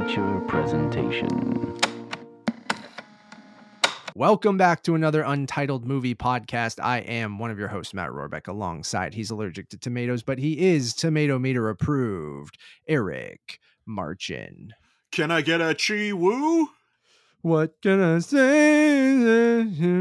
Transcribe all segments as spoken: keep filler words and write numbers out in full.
Amateur presentation. Welcome back to another Untitled Movie podcast. I am one of your hosts, Matt Rohrbeck, alongside he's allergic to tomatoes, but he is Tomato Meter approved, Eric Marchin. Can I get a chi woo? What can I say?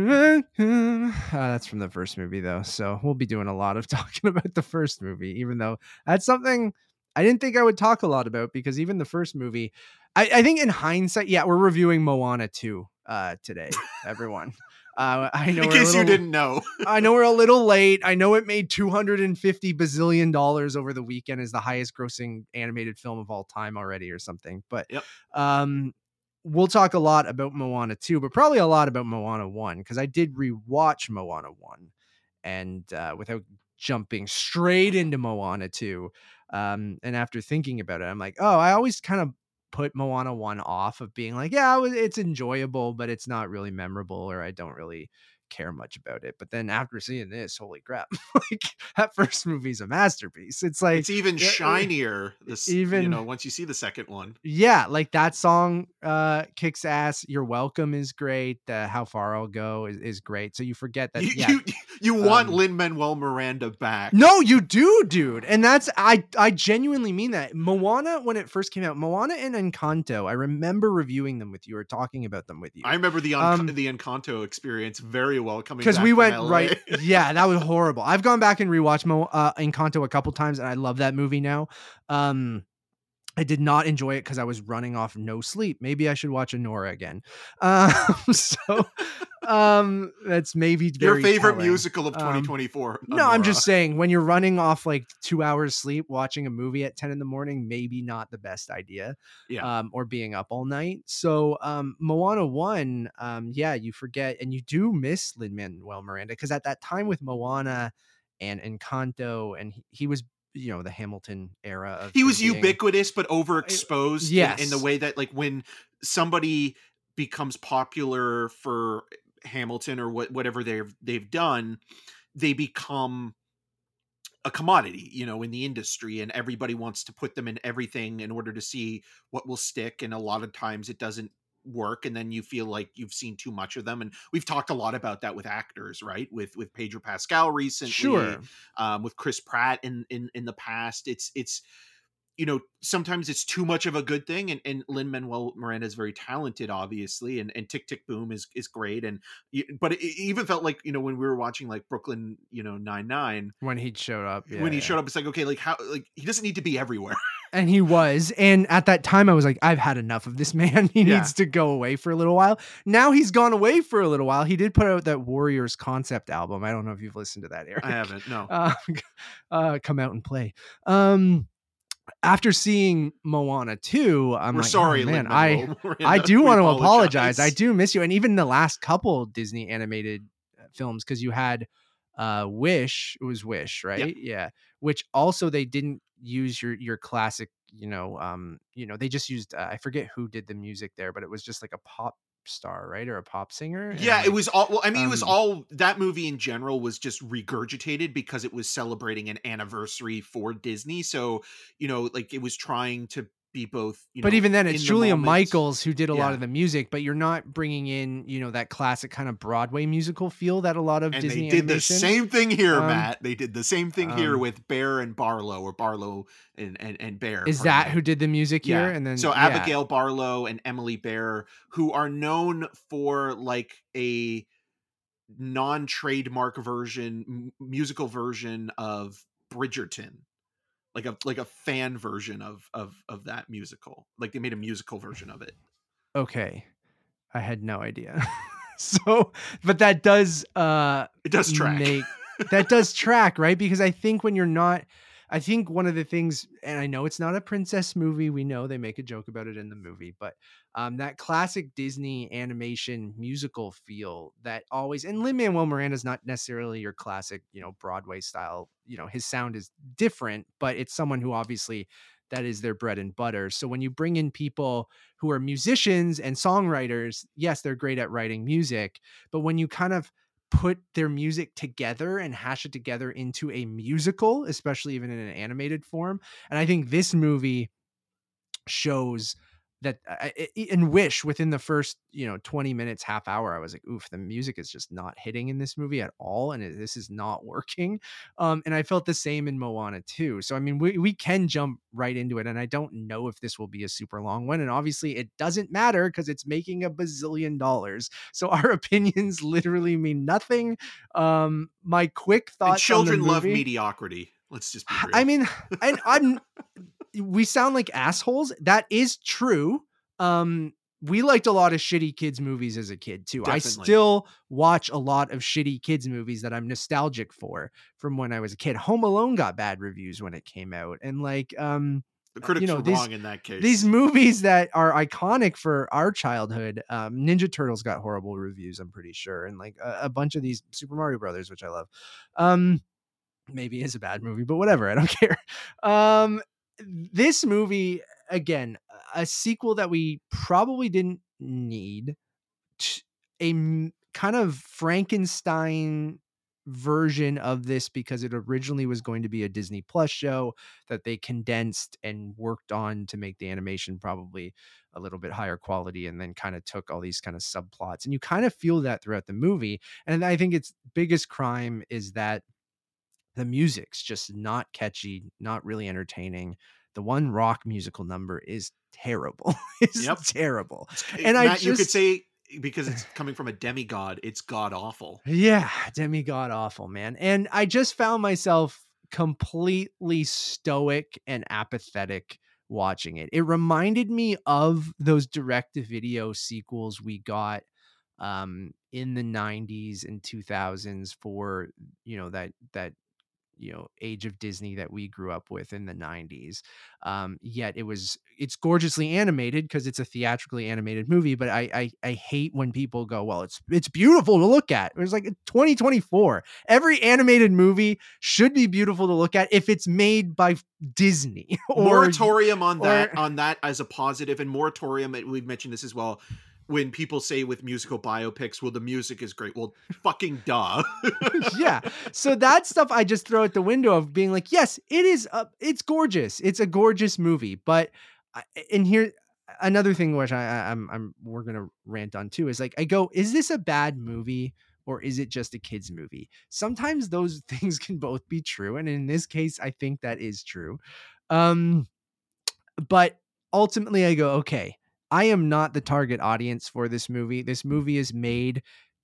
Uh, that's from the first movie, though. So we'll be doing a lot of talking about the first movie, even though that's something I didn't think I would talk a lot about, because even the first movie, I, I think in hindsight, yeah, we're reviewing Moana two uh, today, everyone. Uh, I know In we're case little, you didn't know. I know we're a little late. I know it made two hundred fifty bazillion dollars over the weekend, is the highest grossing animated film of all time already or something. But Yep. um, we'll talk a lot about Moana two, but probably a lot about Moana one, because I did rewatch Moana one, and uh, without jumping straight into Moana two. Um, and after thinking about it, I'm like, oh, I always kind of put Moana one off of being like, yeah, it's enjoyable, but it's not really memorable, or I don't really care much about it. But then after seeing this, holy crap, like that first movie's a masterpiece. It's like It's even shinier this even you know once you see the second one. Yeah, like that song uh kicks ass. You're Welcome is great. uh, How Far I'll Go is, is great. So you forget that You yeah, you, you want um, Lin-Manuel Miranda back. no, you do, dude. And that's I I genuinely mean that. Moana, when it first came out, Moana and Encanto, I remember reviewing them with you or talking about them with you. I remember the Un- Um, the Encanto experience very well coming because back we from went L A. right. Yeah, that was horrible. I've gone back and rewatched Mo, uh, Encanto a couple times, and I love that movie now. Um, I did not enjoy it because I was running off no sleep. Maybe I should watch Anora again. Um, so um, that's maybe Your very favorite telling. musical of Um, twenty twenty-four. No, I'm just Anora. saying, when you're running off like two hours sleep watching a movie at ten in the morning, maybe not the best idea. Yeah. Um, or being up all night. So um, Moana one, um, yeah, you forget, and you do miss Lin-Manuel Miranda, because at that time with Moana and Encanto, and he, he was, you know, the Hamilton era of He was him being- ubiquitous but overexposed yes. in, in the way that, like, when somebody becomes popular for Hamilton or what whatever they've they've done, they become a commodity, you know, in the industry, and everybody wants to put them in everything in order to see what will stick. And a lot of times it doesn't work, and then you feel like you've seen too much of them. And we've talked a lot about that with actors, right? With with Pedro Pascal recently, Sure. um, with Chris Pratt in in in the past. It's it's you know, sometimes it's too much of a good thing, and, and Lin-Manuel Miranda is very talented, obviously, and, and Tick Tick Boom is is great, and but it even felt like, you know, when we were watching like Brooklyn, you know, Nine-Nine, when he showed up, yeah, when he yeah. showed up, it's like, okay, like how, like he doesn't need to be everywhere. And he was. And at that time, I was like, I've had enough of this man. He Yeah. needs to go away for a little while. Now he's gone away for a little while. He did put out that Warriors concept album. I don't know if you've listened to that, Eric. I haven't, no. Uh, uh, come out and play. Um, after seeing Moana two, I'm We're like, sorry, oh, man, Lin-Manuel I, Miranda. I do We want to apologize. apologize. I do miss you. And even the last couple Disney animated films, because you had uh Wish, it was Wish, right? Yeah. Which also they didn't use your your classic, you know, um, you know, they just used uh, I forget who did the music there, but it was just like a pop star, right? Or a pop singer. And, Yeah, like, it was all, well, I mean, it was um, all, that movie in general was just regurgitated because it was celebrating an anniversary for Disney. So, you know, like it was trying to be both, you know, but even then, it's in the Julia moment. Michaels who did a lot Yeah. of the music, but you're not bringing in, you know, that classic kind of Broadway musical feel that a lot of And Disney they did animation. the same thing here, Um, Matt. They did the same thing here um, with Bear and Barlow, or Barlow and and, and Bear. Is pardon that me. who did the music here? Yeah. And then so yeah. Abigail Barlow and Emily Bear, who are known for like a non-trademark version, m- musical version of Bridgerton, like a like a fan version of of of that musical. Like they made a musical version of it. Okay, I had no idea. So, but that does uh It does track. make that does track, right? Because I think when you're not, I think one of the things, and I know it's not a princess movie, we know they make a joke about it in the movie, but um that classic Disney animation musical feel that always, and Lin-Manuel Miranda is not necessarily your classic, you know, Broadway style, you know, his sound is different, but it's someone who obviously that is their bread and butter. So when you bring in people who are musicians and songwriters, yes, they're great at writing music, but when you kind of put their music together and hash it together into a musical, especially even in an animated form, and I think this movie shows that I, I- and Wish within the first, you know, twenty minutes, half hour, I was like, oof, the music is just not hitting in this movie at all. And it, this is not working. Um, and I felt the same in Moana too. So, I mean, we, we can jump right into it. And I don't know if this will be a super long one. And obviously it doesn't matter because it's making a bazillion dollars. So our opinions literally mean nothing. Um, my quick And thoughts children on the love movie, mediocrity. Let's just be real. I mean, and I'm, we sound like assholes. That is true. Um, we liked a lot of shitty kids movies as a kid too. I Definitely. still watch a lot of shitty kids movies that I'm nostalgic for from when I was a kid. Home Alone got bad reviews when it came out. And like, um, the uh, critics you know, are these, wrong in that case. these movies that are iconic for our childhood, um, Ninja Turtles got horrible reviews, I'm pretty sure. And like a, a bunch of these Super Mario Brothers, which I love. Um, maybe is a bad movie, but whatever. I don't care. Um, this movie, again, a sequel that we probably didn't need, t- a m- kind of Frankenstein version of this because it originally was going to be a Disney Plus show that they condensed and worked on to make the animation probably a little bit higher quality, and then kind of took all these kind of subplots, and you kind of feel that throughout the movie. And I think its biggest crime is that the music's just not catchy, not really entertaining. The one rock musical number is terrible. It's Yep. terrible. It- And I Matt, you could just- say, because it's coming from a demigod, it's god awful. Yeah, demigod awful, man. And I just found myself completely stoic and apathetic watching it. It reminded me of those direct-to-video sequels we got um in the nineties and two thousands for, you know, that that you know, age of Disney that we grew up with in the nineties. Um, yet it was, it's gorgeously animated because it's a theatrically animated movie. But I, I, I hate when people go, well, it's, it's beautiful to look at. It was like twenty twenty-four. Every animated movie should be beautiful to look at if it's made by Disney. or, Moratorium on that, or- on that as a positive, and moratorium, we've mentioned this as well. When people say with musical biopics, well, the music is great. Well, fucking duh. Yeah. So that stuff I just throw out the window of being like, yes, it is. Uh, it's gorgeous. It's a gorgeous movie. But I- and here another thing which I, I I'm I'm we're gonna rant on too is like, I go, is this a bad movie or is it just a kids movie? Sometimes those things can both be true, and in this case, I think that is true. Um, but ultimately, I go, okay, I am not the target audience for this movie. This movie is made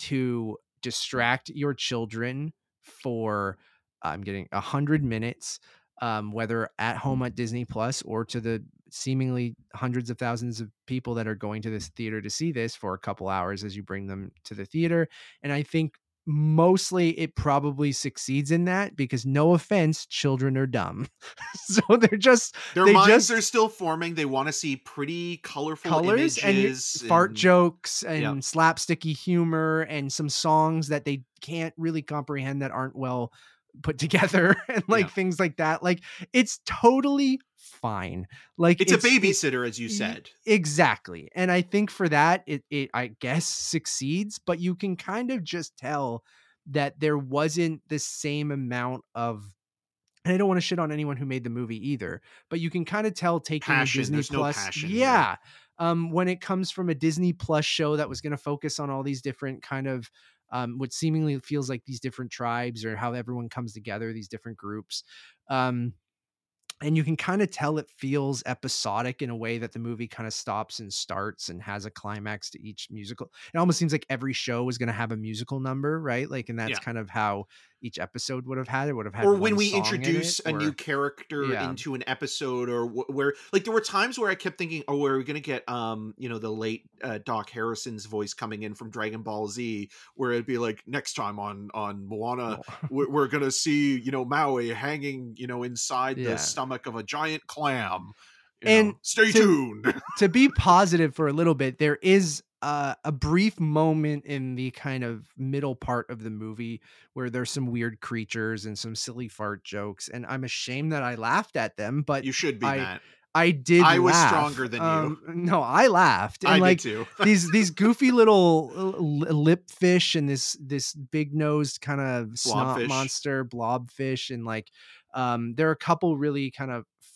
to distract your children for, I'm getting a hundred minutes, um, whether at home at Disney Plus or to the seemingly hundreds of thousands of people that are going to this theater to see this for a couple hours as you bring them to the theater. And I think mostly it probably succeeds in that because, no offense, children are dumb. So they're just, Their they minds just, are still forming. They want to see pretty colorful colors and y- images, fart and- jokes and yeah. slapsticky humor and some songs that they can't really comprehend that aren't well put together and like Yeah. things like that. Like, it's totally fine. Like, It's, a it- babysitter, as you y- said. exactly. And I think for that, it, it, I guess, succeeds, but you can kind of just tell that there wasn't the same amount of, and I don't want to shit on anyone who made the movie either, but you can kind of tell taking Passion. a Disney There's no Plus, passion here. yeah, um, when it comes from a Disney Plus show that was going to focus on all these different kind of, um, what seemingly feels like these different tribes or how everyone comes together, these different groups. Um, and you can kind of tell it feels episodic in a way that the movie kind of stops and starts and has a climax to each musical. It almost seems like every show is going to have a musical number, right? Like, and that's Yeah. kind of how each episode would have had it would have had Or when one we song in introduce it, a new or- character Yeah. into an episode, or wh- where, like, there were times where I kept thinking, oh, are we going to get, um, you know, the late uh, Doc Harrison's voice coming in from Dragon Ball Z, where it'd be like, next time on on Moana, No. we're, we're going to see, you know, Maui hanging, you know, inside Yeah. the stomach of a giant clam. You And know, stay to- tuned. To be positive for a little bit, there is uh, a brief moment in the kind of middle part of the movie where there's some weird creatures and some silly fart jokes, and I'm ashamed that I laughed at them, but You should be, I- Matt. I did. I was laugh. stronger than you. Um, no, I laughed, and I like did too. these these goofy little l- lip fish and this this big nosed kind of snot Blobfish. monster blobfish, and like um, there are a couple really kind of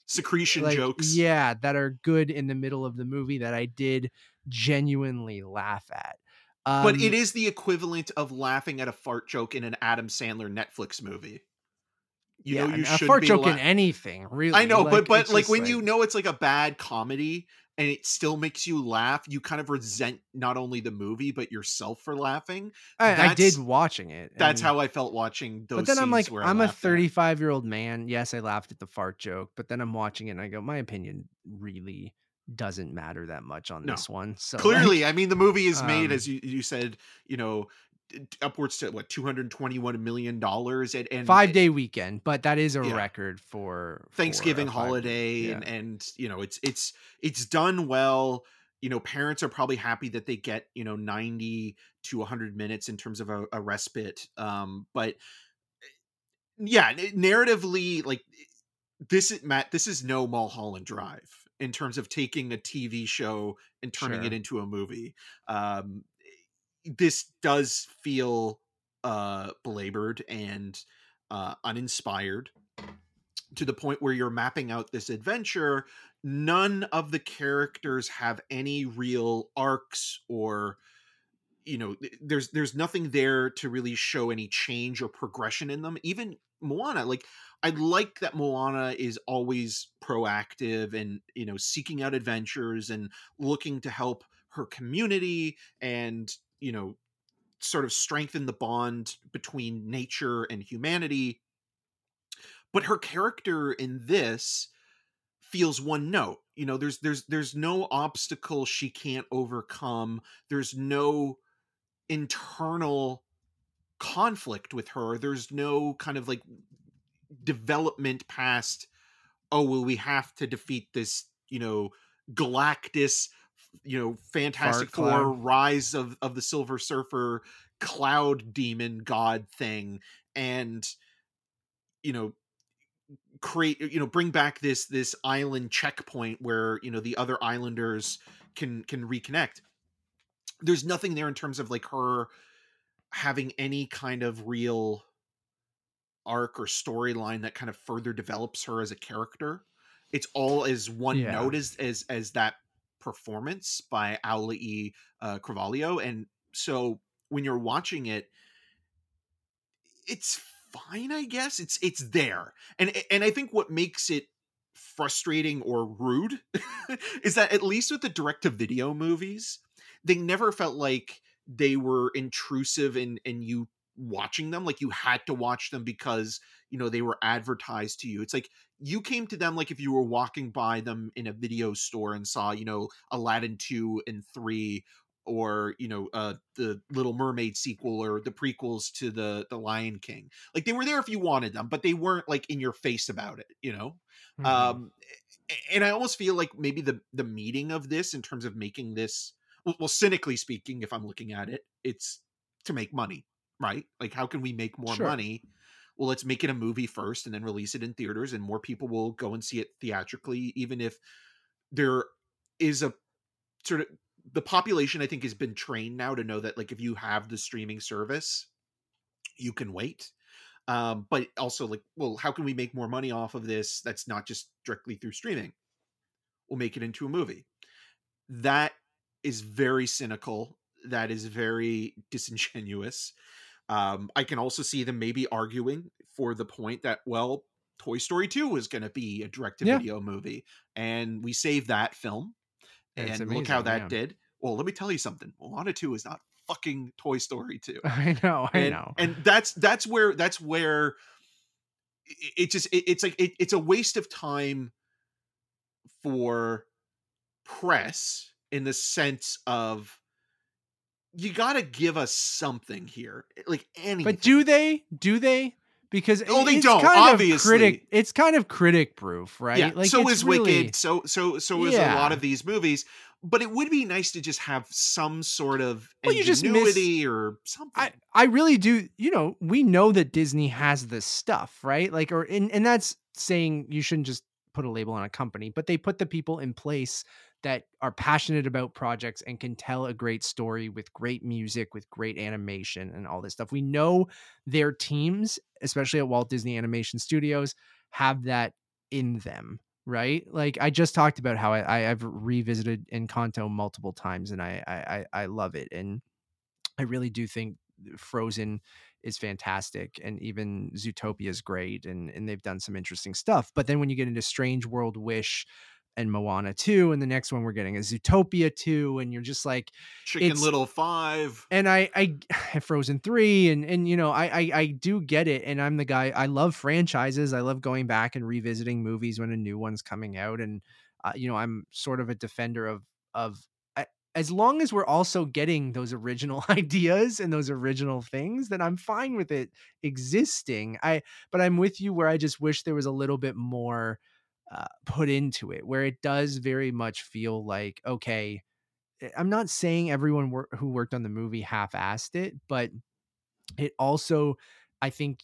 secretion like jokes. yeah, that are good in the middle of the movie that I did genuinely laugh at. But it Um, is the equivalent of laughing at a fart joke in an Adam Sandler Netflix movie. You know yeah, you and a should fart be joke in la- anything, I really. know, but Like but it's like just when like you know it's like a bad comedy and it still makes you laugh, you kind of resent not only the movie but yourself for laughing. I, I did That's watching it, that's and how I felt watching but those then I'm scenes like, where I I'm a laughed at. thirty-five year old man. Yes, I laughed at the fart joke, but then I'm watching it and I go, my opinion really doesn't matter that much on No. this one. So Clearly, like, I mean the movie is made um, as you, you said, you know, d- upwards to what two hundred twenty-one million dollars and and five eh, day weekend, but that is a yeah. record for for a Thanksgiving five. holiday Yeah, and and you know it's it's it's done well. You know, parents are probably happy that they get, you know, ninety to one hundred minutes in terms of a, a respite. Um but yeah, n- narratively, like this is Matt, this is no Mulholland Drive in terms of taking a T V show and turning it sure. into a movie. Um this does feel uh belabored and uh uninspired to the point where you're mapping out this adventure. None of the characters have any real arcs or, you know, th- there's there's nothing there to really show any change or progression in them. Even Moana, like I like that Moana is always proactive and, you know, seeking out adventures and looking to help her community and, you know, sort of strengthen the bond between nature and humanity. But her character in this feels one note. You know, there's there's there's no obstacle she can't overcome. There's no internal conflict with her. There's no kind of like development past, oh well, we have to defeat this, you know, Galactus, you know, Fantastic Fart Four, cloud. Rise of of the Silver Surfer, cloud demon god thing, and you know, create, you know, bring back this this island checkpoint where, you know, the other islanders can can reconnect. There's nothing there in terms of like her having any kind of real arc or storyline that kind of further develops her as a character. It's all as one Yeah. note as as as that performance by Auli uh Carvalho. And so when you're watching it, it's fine, I guess. It's it's there. And and I think what makes it frustrating or rude is that at least with the direct to video movies, they never felt like they were intrusive in in you watching them. Like you had to watch them because, you know, they were advertised to you. It's like you came to them like if you were walking by them in a video store and saw, you know, Aladdin two and three, or, you know, uh the Little Mermaid sequel or the prequels to the the Lion King. Like they were there if you wanted them, but they weren't like in your face about it, you know. Mhm. um a- and I almost feel like maybe the the meaning of this in terms of making this, well, well cynically speaking, if I'm looking at it, it's to make money, right? Like how can we make more Sure. money? Well, let's make it a movie first and then release it in theaters, and more people will go and see it theatrically, even if there is a sort of, the population I think has been trained now to know that like if you have the streaming service, you can wait. Um, but also like, well, how can we make more money off of this that's not just directly through streaming? We'll make it into a movie. That is very cynical. That is very disingenuous. Um, I can also see them maybe arguing for the point that, well, Toy Story two was going to be a direct to Yeah. video movie, and we saved that film, It's and look how amazing. that Yeah. did. Well, let me tell you something. Moana two is not fucking Toy Story two. I know. I And know. and that's that's where that's where it, it just it, it's like it, it's a waste of time for press in the sense of you got to give us something here, like anything. But do they? Do they? Because it- Oh, they it's don't, kind of obviously. critic. It's kind of critic proof, right? Yeah, Like so it's is really, Wicked, so so so is a lot Yeah. of these movies, but it would be nice to just have some sort of Well, you just miss- ingenuity or something. I, I really do. You know, we know that Disney has this stuff, right? Like, or and, and that's saying you shouldn't just put a label on a company, but they put the people in place that are passionate about projects and can tell a great story with great music, with great animation and all this stuff. We know their teams, especially at Walt Disney Animation Studios, have that in them. right? Like I just talked about how I, I I've revisited Encanto multiple times and I I I I love it. And I really do think Frozen is fantastic and even Zootopia is great and and they've done some interesting stuff. But then when you get into Strange World, Wish, and Moana two, and the next one we're getting is Zootopia two, and you're just like, Chicken it's Little Five. and I I Frozen three and and you know, I I I do get it, and I'm the guy, I love franchises. I love going back and revisiting movies when a new one's coming out, and uh, you know, I'm sort of a defender of of a- as long as we're also getting those original ideas and those original things, then I'm fine with it existing. I but I'm with you where I just wish there was a little bit more uh, put into it, where it does very much feel like, okay, eh, I'm not saying everyone wor- who worked on the movie half-assed it, but it also, I think,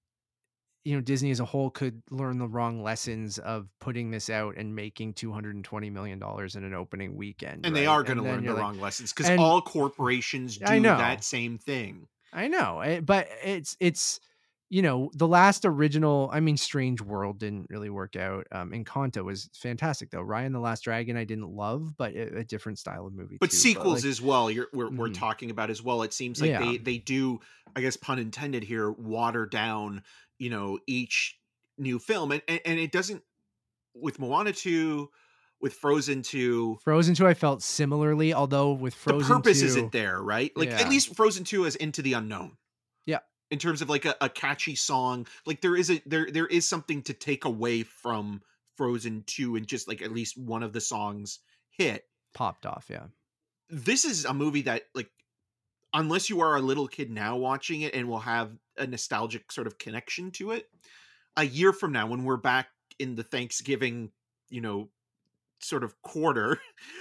you know, Disney as a whole could learn the wrong lessons of putting this out and making two hundred twenty million dollars in an opening weekend, And they right? are going to And then learn the you're like, wrong lessons because and all corporations I do that know, same thing. I know, eh, but it's it's you know, the last original, I mean, Strange World didn't really work out. Um, Encanto was fantastic though. Ryan the Last Dragon I didn't love, but a, a different style of movie But too. But sequels like, as well, you're we're we're mhm, talking about as well. It seems like yeah, they they do, I guess pun intended here, water down, you know, each new film. And and, and it doesn't with Moana two, with Frozen two, Frozen two I felt similarly, although with the Frozen purpose isn't two, there, right? Like at yeah, least Frozen two is Into the Unknown. yeah, In terms of like a, a catchy song, like there is a there there is something to take away from Frozen two and just like at least one of the songs hit. popped off, yeah. This is a movie that like unless you are a little kid now watching it and will have a nostalgic sort of connection to it, a year from now when we're back in the Thanksgiving, you know, sort of quarter,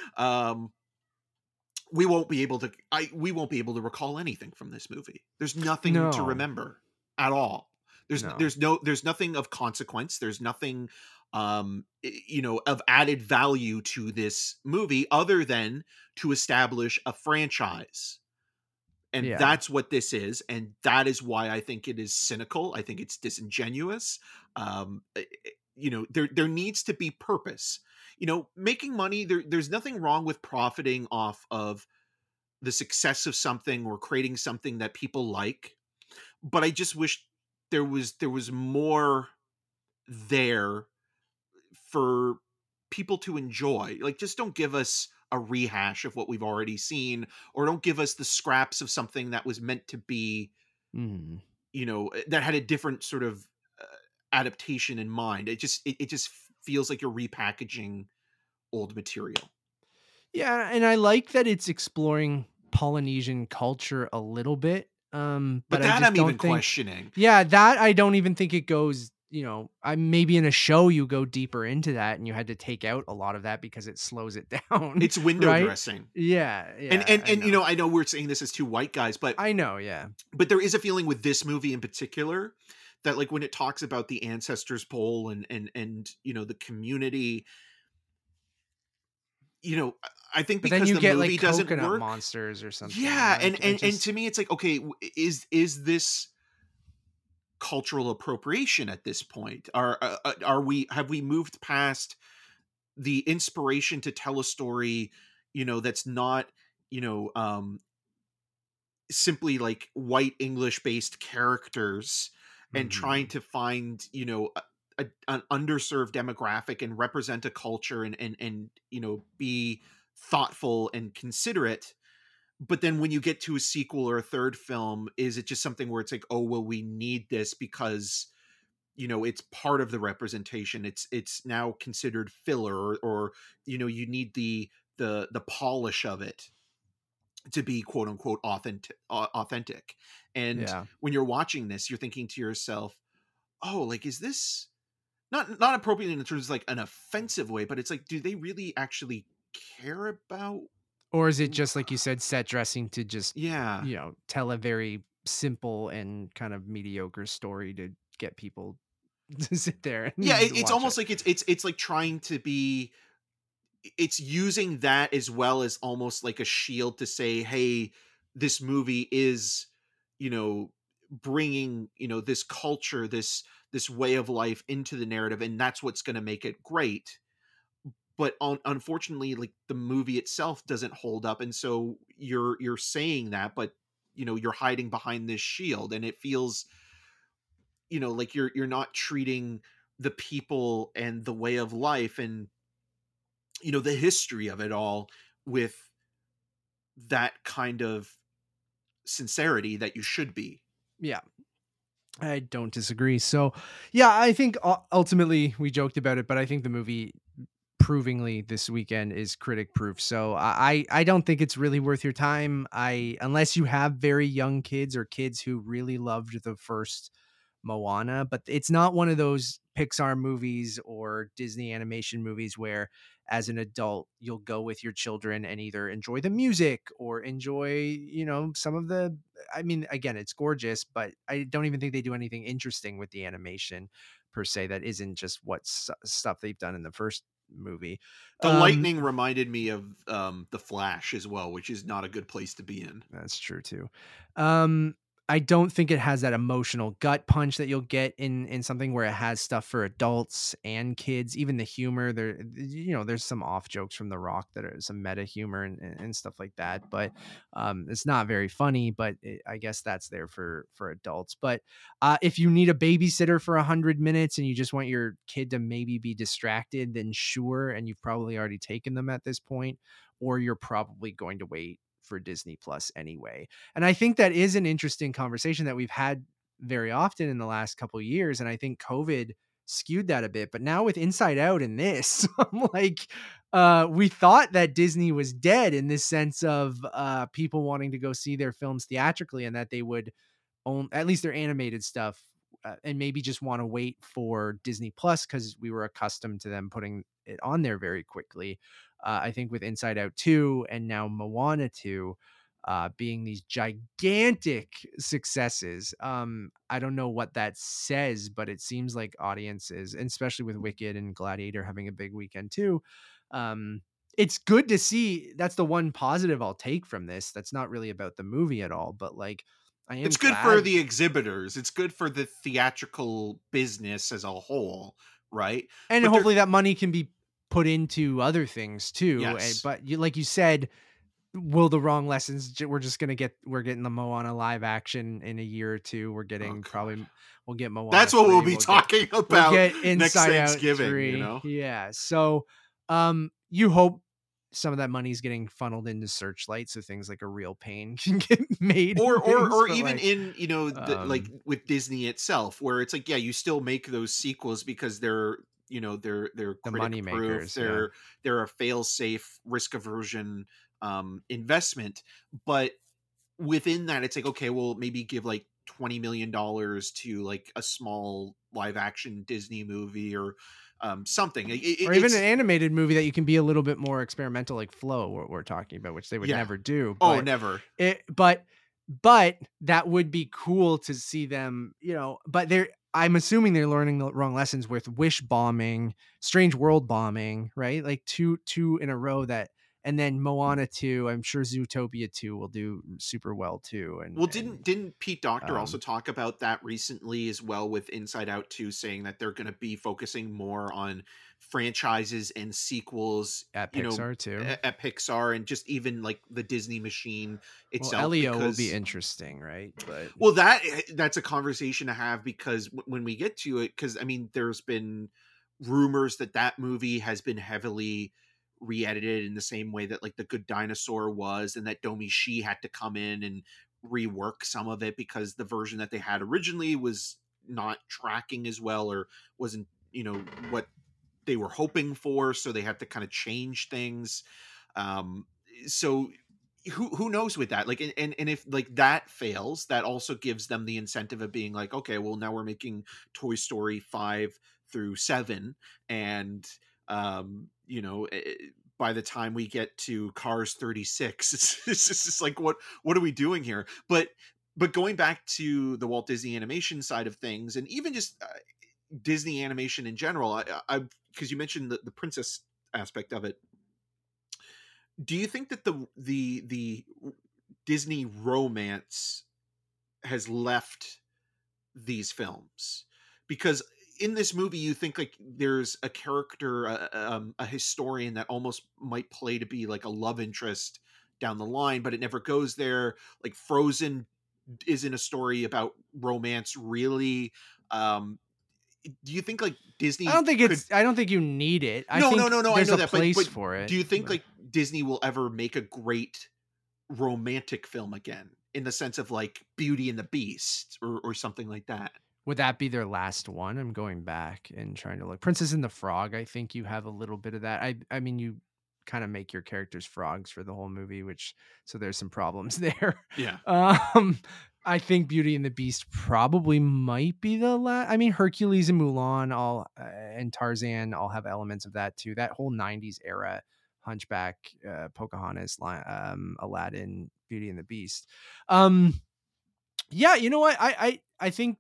um we won't be able to I we won't be able to recall anything from this movie. There's nothing to No, remember at all. There's no, there's no there's nothing of consequence. There's nothing um i- you know of added value to this movie other than to establish a franchise. And yeah, that's what this is, and that is why I think it is cynical. I think it's disingenuous. Um i- i- you know, there there needs to be purpose. You know, making money, there there's nothing wrong with profiting off of the success of something or creating something that people like, but I just wish there was there was more there for people to enjoy. Like just don't give us a rehash of what we've already seen, or don't give us the scraps of something that was meant to be, mhm. you know, eh, that had a different sort of uh, adaptation in mind. It just it, it just feels like you're repackaging old material. Yeah, and I like that it's exploring Polynesian culture a little bit, um, But but I that just I'm even don't think, questioning. yeah, that I don't even think it goes, you know, I maybe in a show you go deeper into that and you had to take out a lot of that because it slows it down, It's window right? dressing. Yeah, And yeah, and I and you know. know, I know we're saying this as two white guys, but I know, yeah. but there is a feeling with this movie in particular that like when it talks about the ancestors pole and and and you know the community, you know, I I think But then because you the get like movie doesn't coconut work. monsters or something, and Yeah, and like I and and just to me it's like, okay, w- is is this cultural appropriation at this point? Are uh, uh, are we have we moved past the inspiration to tell a story, you know, that's not, you know, um simply like white English based characters and trying mhm. to find, you know, a, a, an underserved demographic and represent a culture and and and you know be thoughtful and considerate. But then when you get to a sequel or a third film, is it just something where it's like, oh well, we need this because you know it's part of the representation, it's it's now considered filler, or, or you know you need the the the polish of it to be quote unquote authentic authentic. And Yeah. when you're watching this, you're thinking to yourself, oh, like is this not not appropriate in terms of like an offensive way, but it's like, do they really actually care about? Or is it just like you said, set dressing to just, Yeah, you know, tell a very simple and kind of mediocre story to get people to sit there yeah, and it, it's watch almost it? like it's it's it's like trying to be, it's using that as well as almost like a shield to say, hey, this movie is, you know, bringing, you know, this culture, this this way of life into the narrative, and that's what's going to make it great. But un- unfortunately, like the movie itself doesn't hold up, and so you're you're saying that, but you know you're hiding behind this shield, and it feels, you know, like you're you're not treating the people and the way of life and, you know, the history of it all with that kind of sincerity that you should be. Yeah. I don't disagree. So, yeah, I think u- ultimately we joked about it, but I think the movie provingly this weekend is critic proof. So I I I don't think it's really worth your time. I unless you have very young kids or kids who really loved the first Moana, but it's not one of those Pixar movies or Disney animation movies where as an adult you'll go with your children and either enjoy the music or enjoy, you know, some of the I mean, again, it's gorgeous, but I don't even think they do anything interesting with the animation per se that isn't just what s- stuff they've done in the first movie. The Um lightning reminded me of um the Flash as well, which is not a good place to be in. That's true too. Um, I don't think it has that emotional gut punch that you'll get in in something where it has stuff for adults and kids. Even the humor, there, you know, there's some off jokes from The Rock that are some meta humor and, and and stuff like that. But um, it's not very funny. But it, I guess that's there for for adults. But uh, if you need a babysitter for a hundred minutes and you just want your kid to maybe be distracted, then sure. And you've probably already taken them at this point, or you're probably going to wait for Disney Plus anyway. And I think that is an interesting conversation that we've had very often in the last couple of years. And I think COVID skewed that a bit. But now with Inside Out and this, I'm like, uh, we thought that Disney was dead in this sense of uh, people wanting to go see their films theatrically and that they would own at least their animated stuff uh, and maybe just want to wait for Disney Plus because we were accustomed to them putting it on there very quickly. Uh, I think with Inside Out two and now Moana two uh, being these gigantic successes, um, I don't know what that says, but it seems like audiences, and especially with Wicked and Gladiator having a big weekend too, um, it's good to see. That's the one positive I'll take from this. That's not really about the movie at all, but like I am It's good for glad. the exhibitors. It's good for the theatrical business as a whole, right? And But there, hopefully that money can be put into other things too. eh, yes, But you, like you said, will the wrong lessons? j- We're just gonna get. We're getting the Moana live action in a year or two. We're oh getting god, probably. We'll get Moana that's what we'll three. be We'll get. talking We'll about get next Inside Out Thanksgiving. You three. know, Yeah. So, um, you hope some of that money is getting funneled into Searchlight, so things like A Real Pain can get made or and or things. or But even like, in, you know, the, like um, with Disney itself, where it's like, yeah, you still make those sequels because they're, you know, they're they're the critic money proof, makers. Yeah. they're they're a fail safe risk aversion um investment. But within that, it's like, okay, well, maybe give like twenty million dollars to like a small live action Disney movie or um something. It, it, Or even an it's animated movie that you can be a little bit more experimental, like Flow, what we're talking about, which they would yeah. never do. Oh, But never. it, but, but that would be cool to see them, you know. But they're, I'm assuming they're learning the wrong lessons with Wish bombing, Strange World bombing, right? Like two, two in a row that, and then Moana two. I'm sure Zootopia two will do super well too. And Well, and didn't didn't Pete Docter also um, talk about that recently as well with Inside Out two, saying that they're going to be focusing more on franchises and sequels, at you know, Pixar too. at, at Pixar and just even like the Disney machine Well, itself, Elio will be because interesting, right? But well, that eh, that's a conversation to have, because w- when we get to it, because I mean, there's been rumors that that movie has been heavily re-edited in the same way that like The Good Dinosaur was, and that Domi Shi had to come in and rework some of it because the version that they had originally was not tracking as well, or wasn't, you know, what they were hoping for, so they had to kind of change things. um so who who knows with that, like, and, and and if like that fails, that also gives them the incentive of being like, okay, well, now we're making Toy Story five through seven, and um you know, eh, eh, by the time we get to Cars thirty-six, it's, it's just it's like, what what are we doing here? But but going back to the Walt Disney Animation side of things, and even just uh, Disney animation in general, I, I because you mentioned the, the princess aspect of it. Do you think that the the the Disney romance has left these films? because in this movie you think like there's a character, uh, um, a historian that almost might play to be like a love interest down the line, but it never goes there. Like Frozen isn't a story about romance really. Um, do you think like I Disney don't think could? it's. I don't think you need it. I No, no, think no, no. I there's know a that, but place but for it. do you think but- like Disney will ever make a great romantic film again, in the sense of like Beauty and the Beast or or something like that? Would that be their last one? I'm going back and trying to look. Princess and the Frog. I think you have a little bit of that. I. I mean, you kind of make your characters frogs for the whole movie, which so there's some problems there. Yeah. Um, I think Beauty and the Beast probably might be the last. I mean, Hercules and Mulan all uh, and Tarzan all have elements of that too. That whole nineties era, Hunchback, uh, Pocahontas, Li- um, Aladdin, Beauty and the Beast. Um, yeah, you know what? I I I think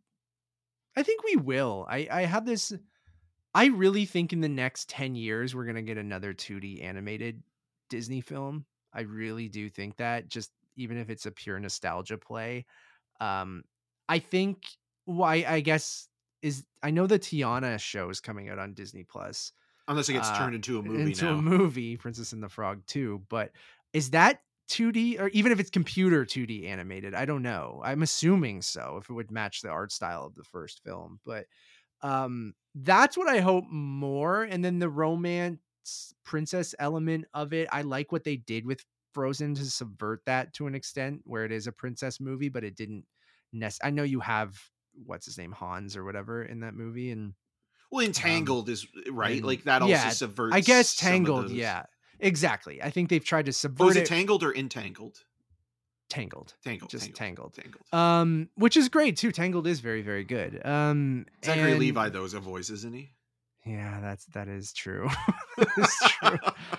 I think we will. I I have this. I really think in the next ten years we're gonna get another two D animated Disney film. I really do think that, just even if it's a pure nostalgia play. Um, I think why I guess is I know the Tiana show is coming out on Disney Plus. Unless it gets Uh, turned into a movie into now. a movie, Princess and the Frog too. But is that two D, or even if it's computer two D animated? I don't know. I'm assuming so, if it would match the art style of the first film. But um, that's what I hope more. And then the romance princess element of it, I like what they did with Frozen to subvert that to an extent, where it is a princess movie, but it didn't. Nec- I know you have what's his name, Hans or whatever, in that movie, and Well, um, Entangled is right. and Like that also yeah, subverts. I guess some of Tangled. those. Yeah, exactly. I think they've tried to Oh, subvert is it it. Tangled or Entangled? Tangled, Tangled. just Tangled. Tangled. Tangled. Um, which is great too. Tangled is very, very good. Um, Zachary and- Levi, though, is a voice, isn't he? Yeah, that's that is true. It's true.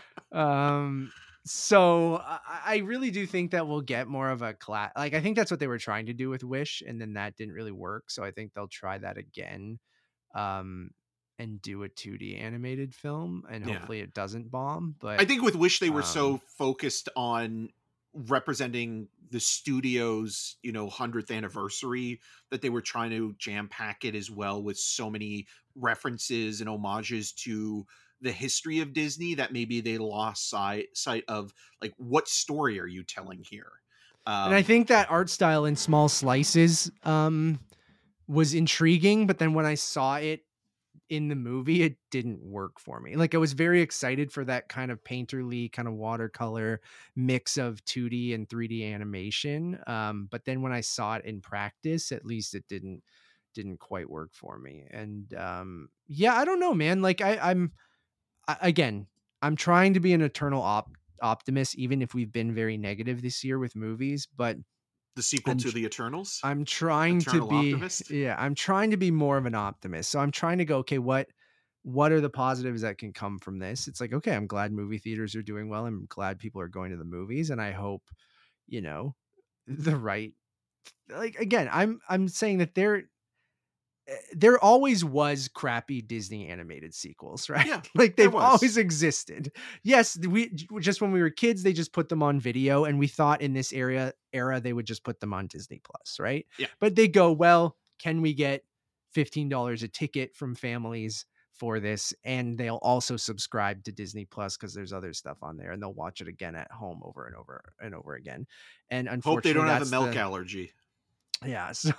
Um, so I, I really do think that we'll get more of a class. Like I think that's what they were trying to do with Wish, and then that didn't really work. So I think they'll try that again, um, and do a two D animated film, and Yeah. hopefully it doesn't bomb. But I think with Wish they were so um, focused on representing the studio's, you know, hundredth anniversary, that they were trying to jam pack it as well with so many references and homages to the history of Disney, that maybe they lost sight sight of like, what story are you telling here? Um, and I think that art style in small slices um was intriguing, but then when I saw it in the movie, it didn't work for me. Like I was very excited for that kind of painterly kind of watercolor mix of two D and three D animation. Um, but then when I saw it in practice, at least it didn't didn't quite work for me. And um, yeah, I don't know, man. Like I, I'm I, again, I'm trying to be an eternal op- optimist, even if we've been very negative this year with movies. But the sequel I'm to tr- the Eternals. I'm trying Eternal to be Optimist? yeah, I'm trying to be more of an optimist. So I'm trying to go, okay, what what are the positives that can come from this? It's like, okay, I'm glad movie theaters are doing well. I'm glad people are going to the movies, and I hope, you know, the right like again, I'm I'm saying that there eh, there always was crappy Disney animated sequels, right? Yeah, Like there they've was. always existed. Yes, we just when we were kids, they just put them on video, and we thought in this area era they would just put them on Disney Plus, right? Yeah. But they go, well, can we get fifteen dollars a ticket from families for this? And they'll also subscribe to Disney Plus because there's other stuff on there, and they'll watch it again at home over and over and over again. And unfortunately, Hope they don't have a that's milk the- allergy. yeah. So,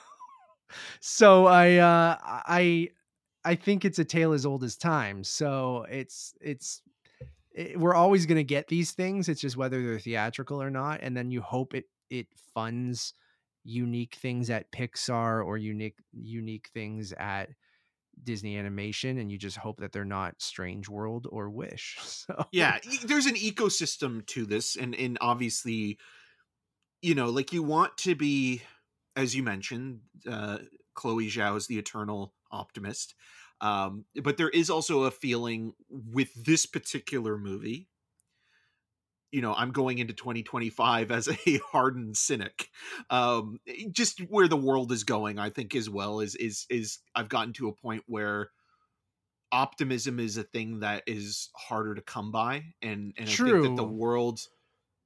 so I, uh, I, I think it's a tale as old as time. So it's, it's, it, we're always going to get these things. It's just whether they're theatrical or not. And then you hope it, it funds unique things at Pixar or unique, unique things at Disney Animation. And you just hope that they're not Strange World or Wish. So Yeah, e- there's an ecosystem to this, and and obviously, you know, like you want to be, as you mentioned, uh, Chloe Zhao is the eternal optimist, um, but there is also a feeling with this particular movie. You know, I'm going into twenty twenty-five as a hardened cynic. Um, just where the world is going, I think, as well is is is I've gotten to a point where optimism is a thing that is harder to come by, and and I think that the True. world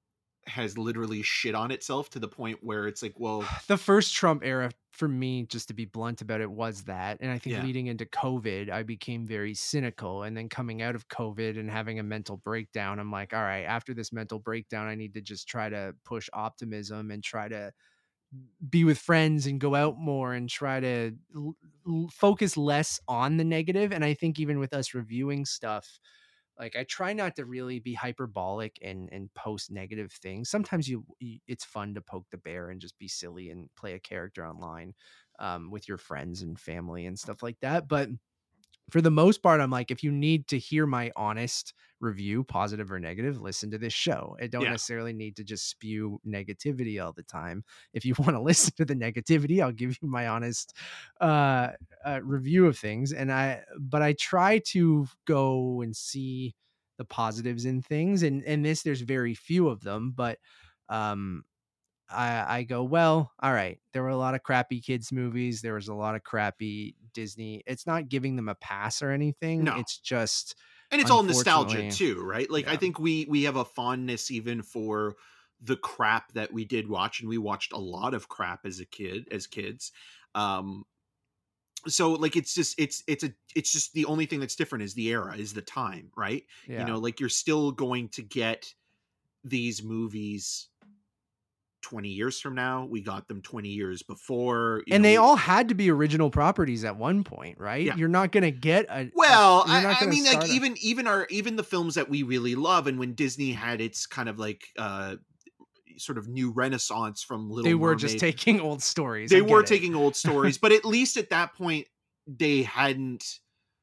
has literally shit on itself to the point where it's like, well, The first Trump era for me, just to be blunt about it, was that. And I think yeah, leading into COVID, I became very cynical. And then coming out of COVID and having a mental breakdown, I'm like, all right, after this mental breakdown, I need to just try to push optimism and try to be with friends and go out more and try to l- l- focus less on the negative. And I think even with us reviewing stuff, like I try not to really be hyperbolic and and post negative things. Sometimes you, you it's fun to poke the bear and just be silly and play a character online um, with your friends and family and stuff like that. But for the most part, I'm like, if you need to hear my honest review, positive or negative, listen to this show. I don't yeah, necessarily need to just spew negativity all the time. If you want to listen to the negativity, I'll give you my honest uh, uh, review of things. And I, but I try to go and see the positives in things. And and this, there's very few of them, but um, I, I go, well, all right. There were a lot of crappy kids movies. There was a lot of crappy Disney. It's not giving them a pass or anything. no. It's just, And it's all nostalgia unfortunately, too, right? Like I yeah. think we we have a fondness even for the crap that we did watch, and we watched a lot of crap as a kid, as kids. Um, so like it's just it's it's a it's just the only thing that's different is the era, is the time, right? You Yeah. know, like you're still going to get these movies twenty years from now. We got them twenty years before, you And know, they we, all had to be original properties at one point, right? yeah. You're not going to get a, a Well, you're not I, I going to mean, like start a, even even our even the films that we really love, and when Disney had its kind of like uh sort of new renaissance from Little they were just Mermaid, taking old stories. they I were get it. taking old stories, but at least at that point they hadn't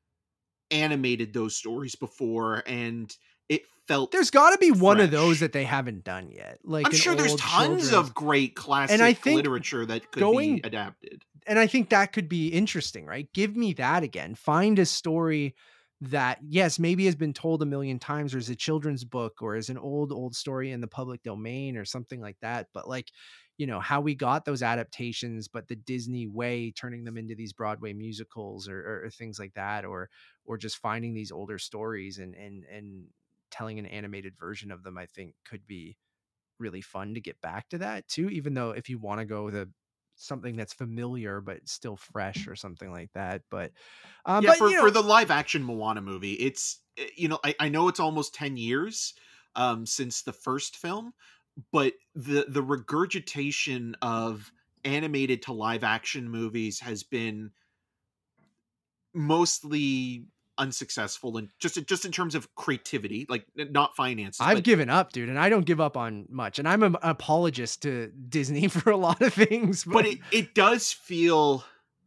animated those stories before, and it felt There's got to be one of those fresh. that they haven't done yet. Like I'm an sure there's old tons children's. of great classic And I think literature that could going be adapted. and I think that could be interesting, right? Give me that again. Find a story that, yes, maybe has been told a million times, or is a children's book, or is an old, old story in the public domain, or something like that. But like, you know, how we got those adaptations, but the Disney way, turning them into these Broadway musicals, or, or, or things like that, or or just finding these older stories and and and telling an animated version of them, I think could be really fun to get back to that too, even though if you want to go with a something that's familiar but still fresh or something like that. But um Yeah, but for you for know, the live action Moana movie, it's eh, you know, I, I know it's almost ten years um since the first film, but the the regurgitation of animated to live action movies has been mostly unsuccessful, and just just in terms of creativity, like not finances, I've but given up, dude, and I don't give up on much, and I'm an apologist to Disney for a lot of things, but but it, it does feel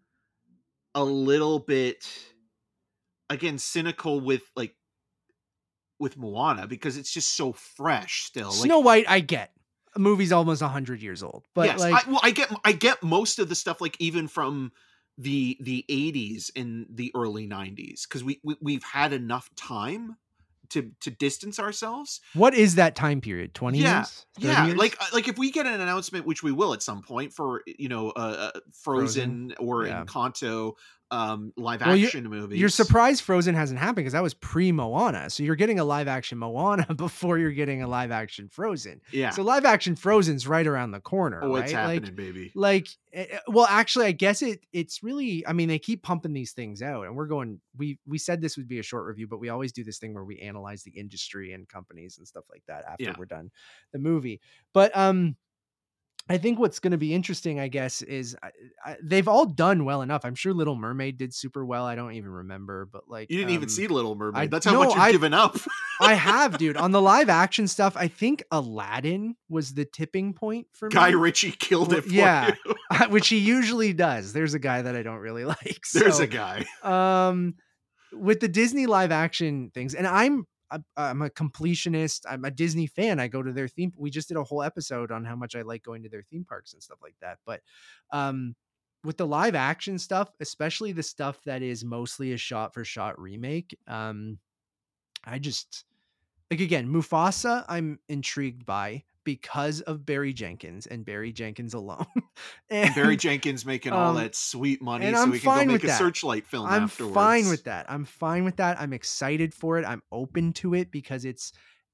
a little bit, again, cynical with like with Moana, because it's just so fresh still. Like Snow White, I get. A movie's almost one hundred years old, but yes, I like well I get I get most of the stuff, like even from the the eighties and the early nineties, because we, we we've had enough time to to distance ourselves. what is that time period? twenty Yeah. years? thirty Yeah, years? like uh, like if we get an announcement, which we will at some point, for you know uh, uh Frozen? Frozen or Yeah. Encanto um live Well, you action movies. you're surprised Frozen hasn't happened because that was pre Moana. So you're getting a live action Moana before you're getting a live action Frozen. Yeah. So live action Frozen's right around the corner, Oh, it's right? Like, happening, baby. like, eh, eh, well, actually, I guess it it's really. I mean, they keep pumping these things out, and we're going. We we said this would be a short review, but we always do this thing where we analyze the industry and companies and stuff like that after Yeah. we're done the movie. But um. I think what's going to be interesting, I guess, is I, I, they've all done well enough. I'm sure Little Mermaid did super well. I don't even remember, but like, You didn't even um, see Little Mermaid. I That's how no, much you've I given up. I have, dude. On the live action stuff, I think Aladdin was the tipping point for Guy me. Ritchie killed Well, it for yeah, you. which he usually does. There's a guy that I don't really like. There's So, a guy. um, with the Disney live action things, and I'm a, I'm a completionist. I'm a Disney fan. I go to their theme. We just did a whole episode on how much I like going to their theme parks and stuff like that. But um, with the live action stuff, especially the stuff that is mostly a shot for shot remake, um, I just like again Mufasa. I'm intrigued by because of Barry Jenkins and Barry Jenkins alone. and And Barry Jenkins making all um, that sweet money and so I'm he can go fine make with a that. Searchlight film I'm afterwards. fine with that. I'm fine with that. I'm excited for it. I'm open to it because it's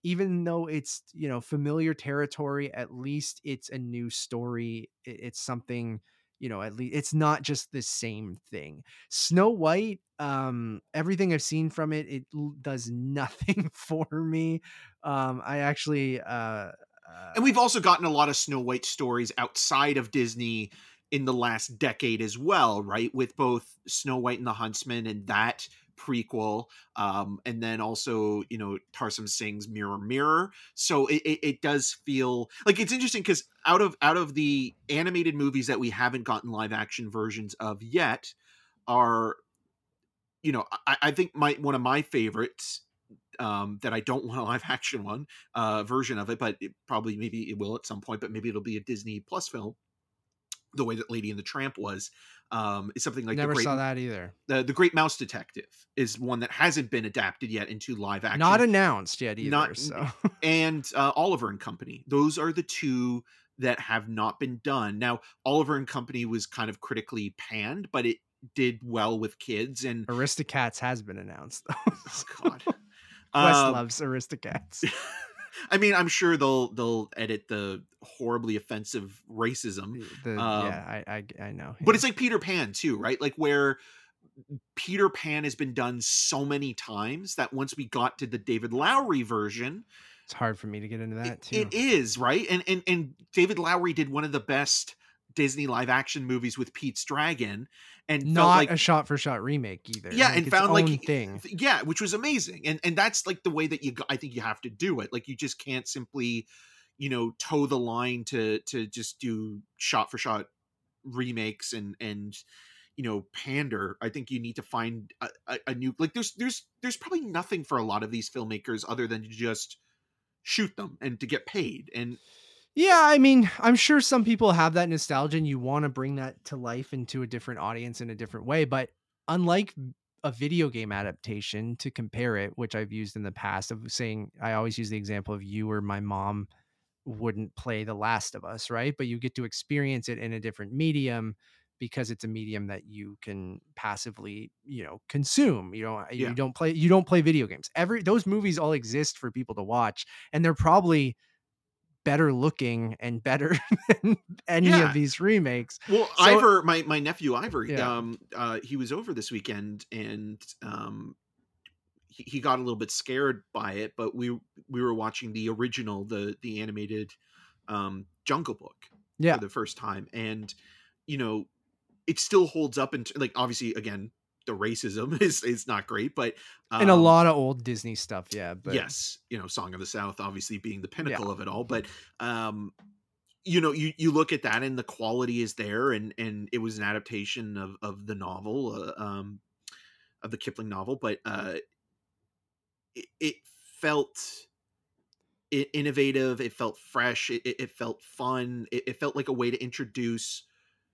even though it's, you know, familiar territory, at least it's a new story. It- It's something, you know, at least it's not just the same thing. Snow White, um, everything I've seen from it, it l- does nothing for me. Um, I actually, uh, uh, And we've also gotten a lot of Snow White stories outside of Disney in the last decade as well, right? With both Snow White and the Huntsman and that prequel, um, and then also, you know, Tarsem Singh's Mirror Mirror. So it, it, it does feel like it's interesting because out of out of the animated movies that we haven't gotten live action versions of yet, are, you know, I, I think my one of my favorites, um, that I don't want a live action one uh, version of it, but it probably maybe it will at some point, but maybe it'll be a Disney Plus film, the way that Lady and the Tramp was. Um, is something like the never Great saw that either. the the Great Mouse Detective is one that hasn't been adapted yet into live action, Not announced yet either. not So and uh, Oliver and Company. Those are the two that have not been done. Now, Oliver and Company was kind of critically panned, but it did well with kids. And Aristocats has been announced though. oh god, Wes Um, loves Aristocats. I mean, I'm sure they'll they'll edit the horribly offensive racism. The Um, yeah, I I, I know. But yeah. it's like Peter Pan too, right? Like where Peter Pan has been done so many times that once we got to the David Lowery version, It's hard for me to get into that it, too. it is, right? And and and David Lowery did one of the best Disney live action movies with Pete's Dragon, and felt Not like a shot for shot remake either. yeah, Like, and its found like own thing. yeah, which was amazing. And and that's like the way that you go- I think you have to do it. Like you just can't simply, you know, toe the line to to just do shot for shot remakes and and you know pander. I think you need to find a, a, a new, like there's there's there's probably nothing for a lot of these filmmakers other than to just shoot them and to get paid. And Yeah, I mean, I'm sure some people have that nostalgia and you want to bring that to life into a different audience in a different way. But unlike a video game adaptation, to compare it, which I've used in the past, of saying, I always use the example of you or my mom wouldn't play The Last of Us, right? But you get to experience it in a different medium because it's a medium that you can passively, you know, consume. You know, yeah, you don't play you don't play video games. Every those movies all exist for people to watch, and they're probably better looking and better than any of yeah. these remakes. Well, So Ivor, my my nephew Ivor, yeah. um, uh, he was over this weekend, and um, he, he got a little bit scared by it. But we we were watching the original, the the animated um, Jungle Book Yeah. for the first time, and you know, it still holds up. And like obviously, again, the racism is is not great, but um, And a lot of old Disney stuff, yeah. But yes, you know, Song of the South obviously being the pinnacle Yeah. of it all, but um you know, you you look at that and the quality is there, and and it was an adaptation of of the novel, uh, um of the Kipling novel, but uh it, it felt i- innovative, it felt fresh, it, it it felt fun, it, it felt like a way to introduce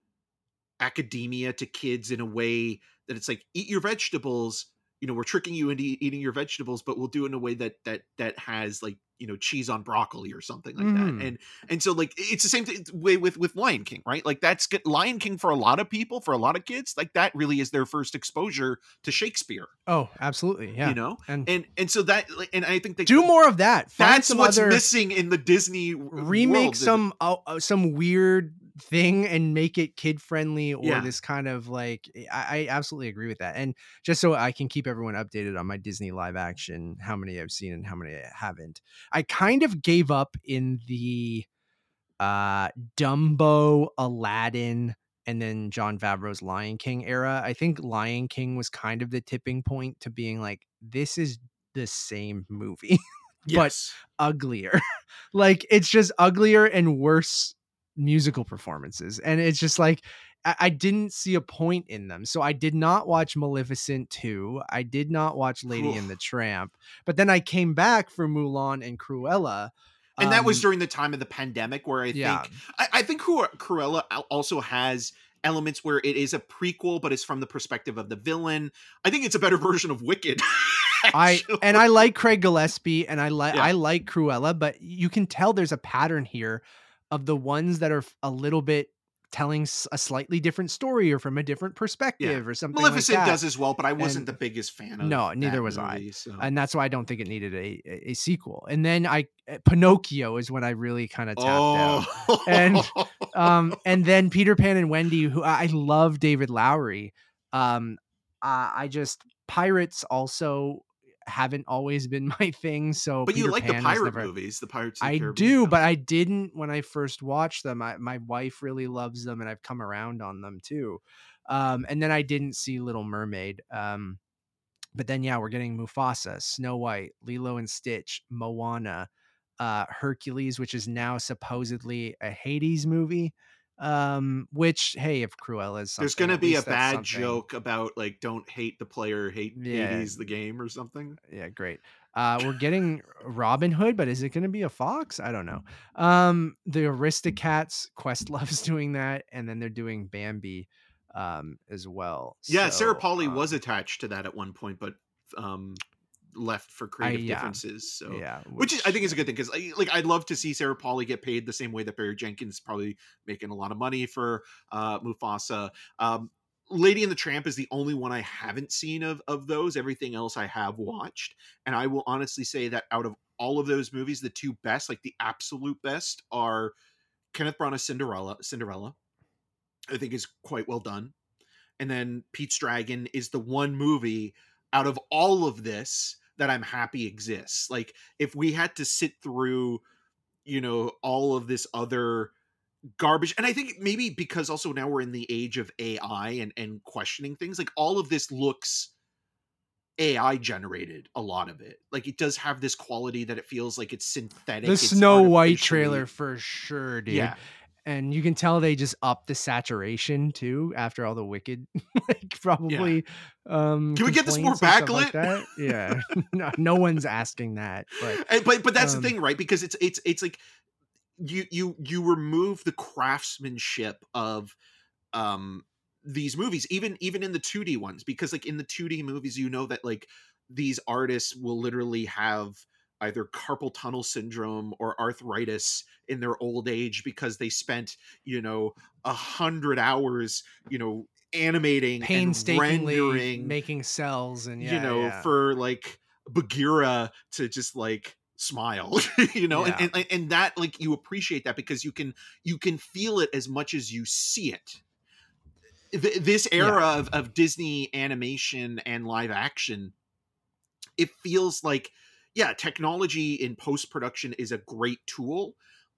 academia to kids in a way that it's like, eat your vegetables, you know, we're tricking you into e- eating your vegetables, but we'll do it in a way that that that has like, you know, cheese on broccoli or something like Mhm. that. And and so like it's the same thing way with with Lion King, right? Like that's good. Lion King for a lot of people, for a lot of kids, like that really is their first exposure to Shakespeare, Oh, absolutely. Yeah. you know. And And and so that like, and I think they do more of that. Find that's some what's other missing in the Disney w- remake world. some uh, uh, some weird thing and make it kid friendly, or Yeah. this kind of like I, I absolutely agree with that. And just so I can keep everyone updated on my Disney live action, how many I've seen and how many I haven't, I kind of gave up in the uh Dumbo, Aladdin, and then John Favreau's Lion King era. I think Lion King was kind of the tipping point to being like, this is the same movie but Yes. uglier. Like it's just uglier and worse musical performances. And it's just like I, I didn't see a point in them. So I did not watch Maleficent two. I did not watch Lady and the Oof. Tramp. But then I came back for Mulan and Cruella. And that was Um, during the time of the pandemic where I yeah. think I, I think Cru- Cruella al- also has elements where it is a prequel, but it's from the perspective of the villain. I think it's a better version of Wicked. I actually. and I like Craig Gillespie and I like Yeah. I like Cruella, but you can tell there's a pattern here of the ones that are f- a little bit telling s- a slightly different story or from a different Yeah. perspective or something Maleficent like that. does as well, but I wasn't And the biggest fan of no, neither that was I. movie. So And that's why I don't think it needed a, a, a sequel. And then I uh, Pinocchio is when I really kind of tapped out. And oh, um and then Peter Pan and Wendy, who I, I love David Lowery. Um I, I just Pirates also haven't always been my thing. So but you Peter like the Pan was pirate never. movies, the Pirates of the I Caribbean do, film. but I didn't when I first watched them. I, my wife really loves them, and I've come around on them too. Um, and then I didn't see Little Mermaid. Um, but then yeah, we're getting Mufasa, Snow White, Lilo and Stitch, Moana, uh, Hercules, which is now supposedly a Hades movie. Um, which hey, if Cruella is There's something, gonna at be a least that's bad something. joke about like don't hate the player, hate Yeah, Hades the game or something. yeah, great. Uh, we're getting Robin Hood, but is it going to be a fox? I don't know. Um, the Aristocats, Questlove's doing that, and then they're doing Bambi, um, as well. Yeah, Sarah So, Polley was um, attached to that at one point, but um left for I creative yeah, differences. So yeah, which is, I which think is yeah. a good thing because like I'd love to see Sarah Polley get paid the same way that Barry Jenkins is probably making a lot of money for uh Mufasa. Um Lady and the Tramp is the only one I haven't seen of of those. Everything else I have watched, and I will honestly say that out of all of those movies, the two best, like the absolute best, are Kenneth Branagh's Cinderella. Cinderella, I think, is quite well done, and then Pete's Dragon is the one movie out of all of this that I'm happy exists. Like if we had to sit through, you know, all of this other garbage, and I think maybe because also now we're in the age of A I and and questioning things, like all of this looks A I generated, a lot of it. Like it does have this quality that it feels like it's synthetic, The it's Snow White artificially. trailer for sure, dude. Yeah. And you can tell they just upped the saturation too after all the Wicked, like Yeah. probably um Can we get this more complaints and stuff like backlit? that. Yeah, no, no one's asking that, but And, but but that's the um, thing, right? Because it's it's it's like you you you remove the craftsmanship of um these movies, even even in the two D ones, because like in the two D movies, you know that like these artists will literally have either carpal tunnel syndrome or arthritis in their old age because they spent, you know, a hundred hours, you know, animating and painstakingly rendering, making cells and you yeah, know, yeah, for like Bagheera to just like smile, you know, and, yeah, and and that like you appreciate that because you can you can feel it as much as you see it. Th- this yeah. era of, of Disney animation and live action, it feels like, yeah, technology in post production is a great tool,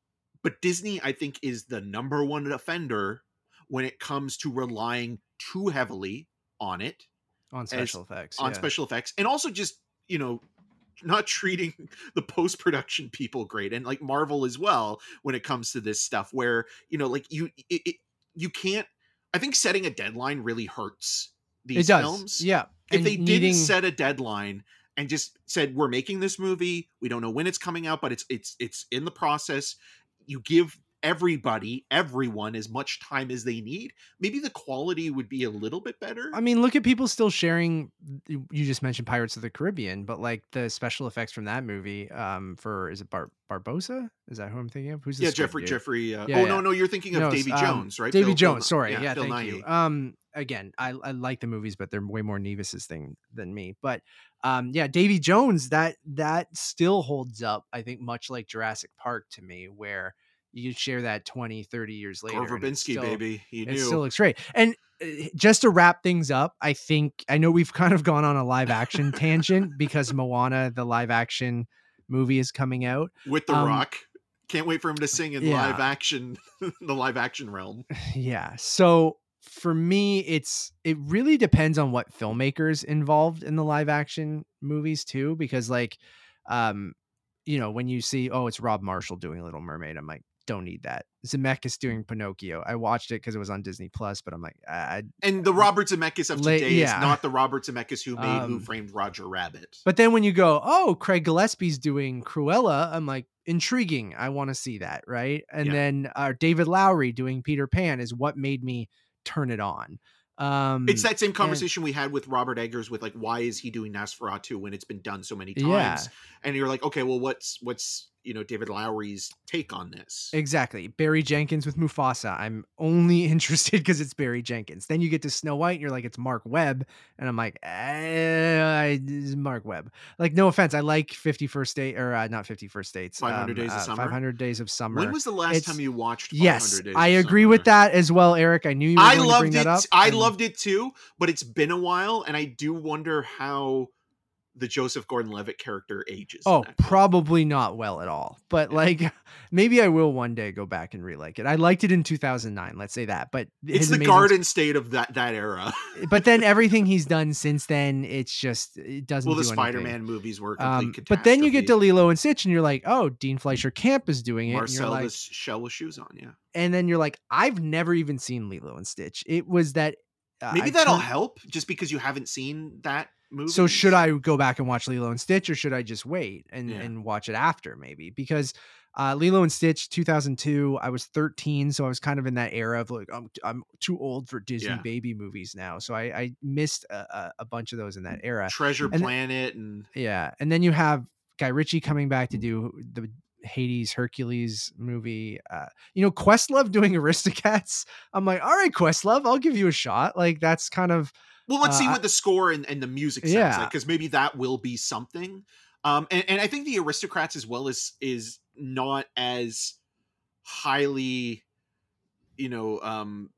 but Disney, I think, is the number one offender when it comes to relying too heavily on it On as special effects, on yeah. special effects, and also just, you know, not treating the post production people great, and like Marvel as well when it comes to this stuff, where you know, like you it, it, you can't. I think setting a deadline really hurts It these does, films. yeah. If And they didn't needing set a deadline and just said we're making this movie, we don't know when it's coming out, but it's it's it's in the process. You give everybody, everyone, as much time as they need, maybe the quality would be a little bit better. I mean, look at people still sharing. You you just mentioned Pirates of the Caribbean, but like the special effects from that movie, um, for is it Bar- Barbosa? Is that who I'm thinking of? Who's the Yeah, squid Jeffrey dude? Jeffrey. Uh, Yeah, oh yeah. no, no, you're thinking of No, Davy um, Jones, right? Davy Bill, Jones. Bill, Sorry, yeah, yeah, Bill thank you. Nighy. Um, again, I I like the movies, but they're way more Nevis's thing than me. But um, yeah, Davy Jones, that that still holds up. I think much like Jurassic Park to me, where you share that twenty, thirty years later, Gore and it's Verbinski, still baby, he it knew. still looks great. And uh, just to wrap things up, I think I know we've kind of gone on a live action tangent because Moana, the live action movie, is coming out. With The Um, Rock. Can't wait for him to sing in yeah, live action, the live action realm. yeah. So for me, it's it really depends on what filmmakers involved in the live action movies too, because like, um, you know, when you see, oh, it's Rob Marshall doing Little Mermaid, I'm like, don't need that. Zemeckis doing Pinocchio. I watched it because it was on Disney Plus, but I'm like, I, And the Robert Zemeckis of La- today is yeah. not the Robert Zemeckis who made Who Um, Framed Roger Rabbit. But then when you go, oh, Craig Gillespie's doing Cruella, I'm like, intriguing. I want to see that, right? And Yeah. then uh, David Lowery doing Peter Pan is what made me turn it on. Um, It's that same and conversation we had with Robert Eggers with like, why is he doing Nosferatu when it's been done so many yeah, times? And you're like, okay, well, what's what's you know, David Lowery's take on this. Exactly. Barry Jenkins with Mufasa. I'm only interested because it's Barry Jenkins. Then you get to Snow White and you're like, it's Mark Webb. And I'm like, eh, it's Mark Webb. Like, no offense. I like fifty-first Day or uh, not fifty-first Dates. five hundred um, Days of uh, Summer. five hundred Days of Summer. When was the last It's- time you watched five hundred Yes, Days I of agree Summer? with that as well, Eric. I knew you were I going to bring loved that it. up. I and- loved it too, but it's been a while, and I do wonder how the Joseph Gordon-Levitt character ages. in Oh, that film. probably not well at all. But Yeah. like, maybe I will one day go back and re-like it. I liked it in two thousand nine. Let's say that. But It's his the Amazing- Garden State of that that era. But then everything he's done since then, it's just it doesn't. Well, the do anything. Spider-Man movies were a complete Um, but then you get to catastrophe. Lilo and Stitch, and you're like, oh, Dean Fleischer Camp is doing it. and you're Marcel like, the shell with shoes on. Yeah, and then you're like, I've never even seen Lilo and Stitch. It was that. Uh, maybe I that'll turned- help just because you haven't seen that movie. So should I go back and watch Lilo and Stitch, or should I just wait and, Yeah. and watch it after maybe? Because uh, Lilo and Stitch two thousand two, I was thirteen, so I was kind of in that era of like I'm I'm too old for Disney Yeah. baby movies now, so I, I missed a, a, a bunch of those in that era. Treasure and th- Planet and Yeah, and then you have Guy Ritchie coming back to do the Hades Hercules movie. Uh, you know, Questlove doing Aristocats. I'm like, all right, Questlove, I'll give you a shot. Like that's kind of. well, let's Uh, see I- what the score and, and the music sounds Yeah. like, because maybe that will be something. Um, and, and I think the Aristocrats as well is is not as highly, you know, um,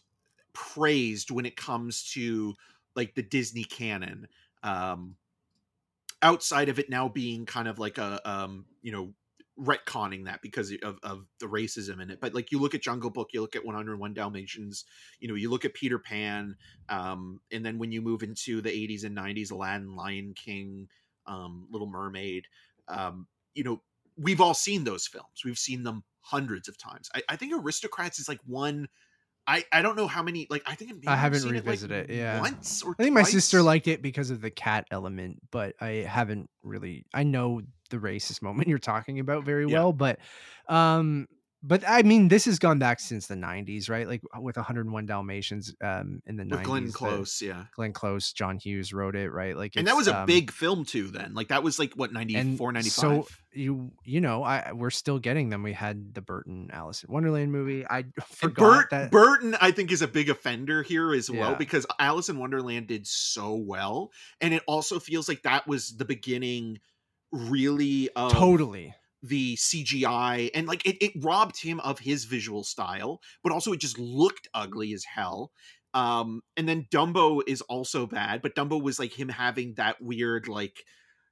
praised when it comes to like the Disney canon. Um, outside of it now being kind of like a um, you know, retconning that because of, of the racism in it. But like you look at Jungle Book, you look at one oh one Dalmatians, you know, you look at Peter Pan, um, and then when you move into the eighties and nineties, Aladdin, Lion King, um, Little Mermaid, um, you know, we've all seen those films. We've seen them hundreds of times. I, I think Aristocrats is like one. I, I don't know how many, like, I think maybe I I've haven't seen revisited it, it, yeah. once or I think my twice. sister liked it because of the cat element, but I haven't really. I know the racist moment you're talking about very Yeah. well, but, um, but I mean, this has gone back since the nineties, right? Like with one oh one Dalmatians, um, in the with nineties. Glenn the- Close, yeah. Glenn Close, John Hughes wrote it, right? Like, And that it's, was a um, big film too then. Like that was like what, and ninety-four, ninety-five? so you you know I we're still getting them. We had the Burton Alice in Wonderland movie. I And forgot Burt, that. Burton, I think, is a big offender here as well Yeah. because Alice in Wonderland did so well, and it also feels like that was the beginning, really, of Totally. the C G I, and like it, it robbed him of his visual style, but also it just looked ugly as hell. Um, and then Dumbo is also bad, but Dumbo was like him having that weird like,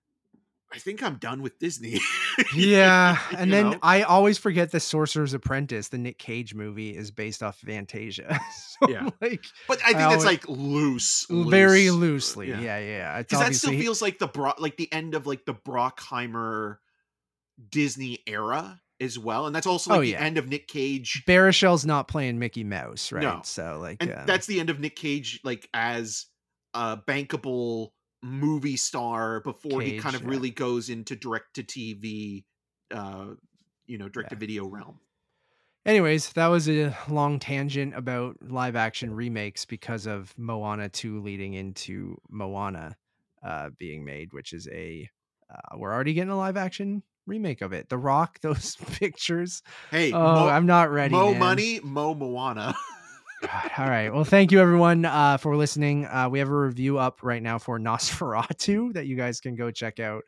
I think I'm done with Disney. Yeah, You and then know? I always forget the Sorcerer's Apprentice, the Nick Cage movie, is based off Fantasia. so Yeah. like But I think I that's always- like loose, very loose. loosely. Yeah. Yeah, yeah. It's Because that still obviously- feels like the Bro- like the end of like the Brockheimer Disney era as well, and that's also like Oh, the yeah. end of Nick Cage, Barichel's not playing Mickey Mouse, right? No. So like, and um, that's the end of Nick Cage like as a bankable movie star before he Cage, kind of yeah. really goes into direct to T V, uh, you know, direct to video realm. Anyways, that was a long tangent about live action remakes because of Moana two leading into Moana uh, being made, which is a uh, we're already getting a live action remake of it. The Rock, those pictures. Hey, Oh, Mo, I'm not ready. Mo man. Money, Mo Moana. God, all right. Well, thank you everyone uh, for listening. Uh, we have a review up right now for Nosferatu that you guys can go check out,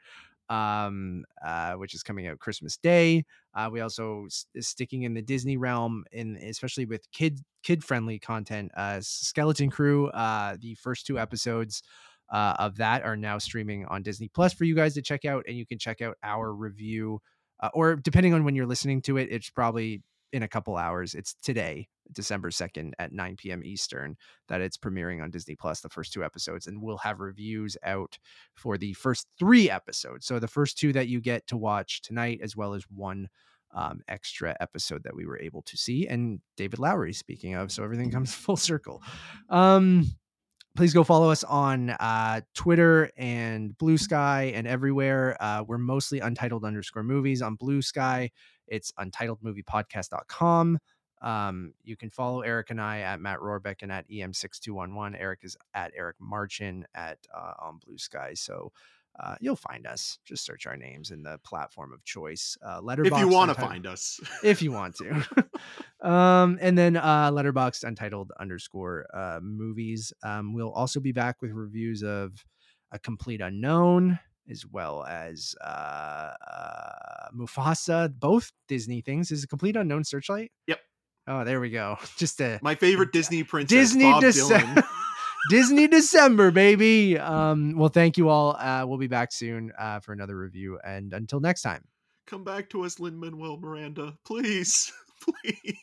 um, uh, which is coming out Christmas Day. Uh, we also s- is sticking in the Disney realm, in especially with kid kid friendly content. Uh, Skeleton Crew, uh, the first two episodes uh, of that are now streaming on Disney Plus for you guys to check out, and you can check out our review, uh, or depending on when you're listening to it, it's probably in a couple hours. It's today, December second at nine p.m. Eastern, that it's premiering on Disney Plus, the first two episodes, and we'll have reviews out for the first three episodes. So the first two that you get to watch tonight, as well as one um, extra episode that we were able to see, and David Lowery, speaking of, so everything comes full circle. Um, please go follow us on uh, Twitter and Blue Sky and everywhere. Uh, we're mostly Untitled underscore movies on Blue Sky. It's untitled movie podcast dot com. Um, you can follow Eric and I at Matt Rohrbeck and at E M six two one one. Eric is at Eric Marchin at uh, on Blue Sky. So Uh, you'll find us. Just search our names in the platform of choice. Uh, If you Letterboxd want to Untitled- find us. if you want to. um, and then uh, Letterboxd Untitled underscore uh, movies. Um, we'll also be back with reviews of A Complete Unknown, as well as uh, uh, Mufasa. Both Disney things. Is A Complete Unknown Searchlight? Yep. Oh, there we go. Just a My favorite Disney princess, Disney Bob Dece- Dylan. Disney December, baby. Um, well, thank you all. Uh, we'll be back soon uh, for another review. And until next time. Come back to us, Lin-Manuel Miranda. Please. Please.